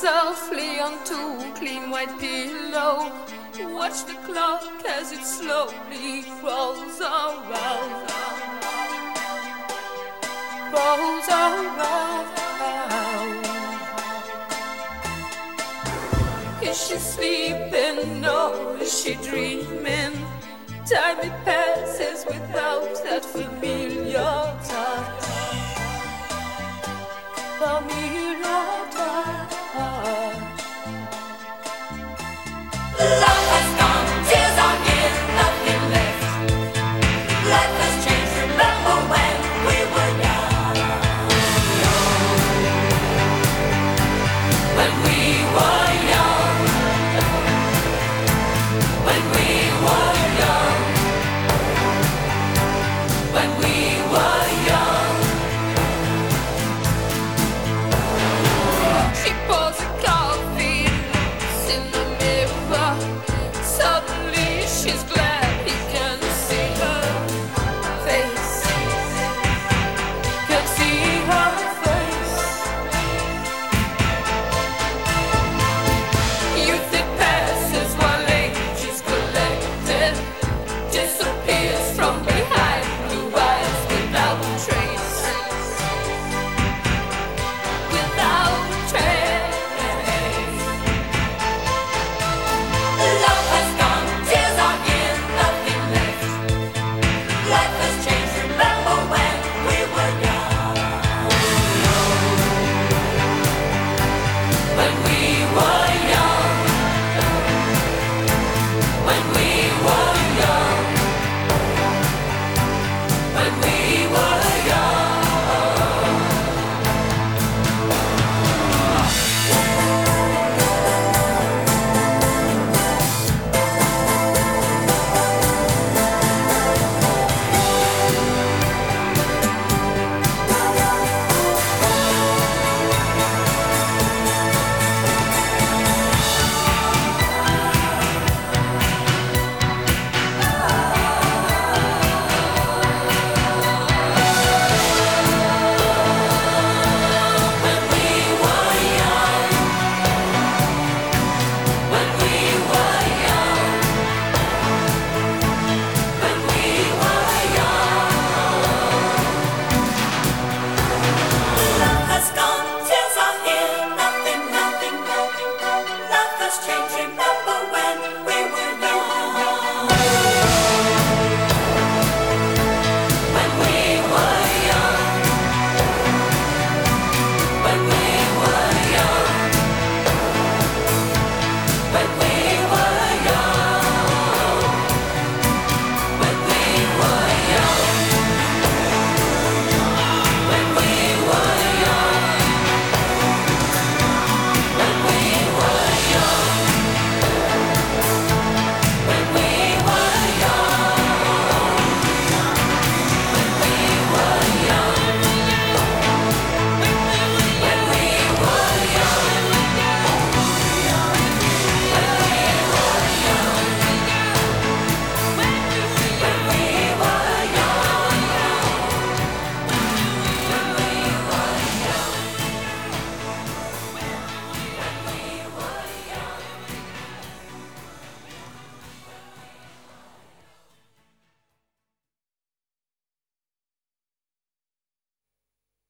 softly onto a clean white pillow. Watch the clock as it slowly rolls around, rolls around. Is she sleeping or is she dreaming? Time it passes without that familiar touch, familiar touch. Love has gone, tears are here, nothing left. Life has changed, remember when we were young. When we were young. When we were young. When we were young. She pours a coffee, looks in the mirror. Suddenly she's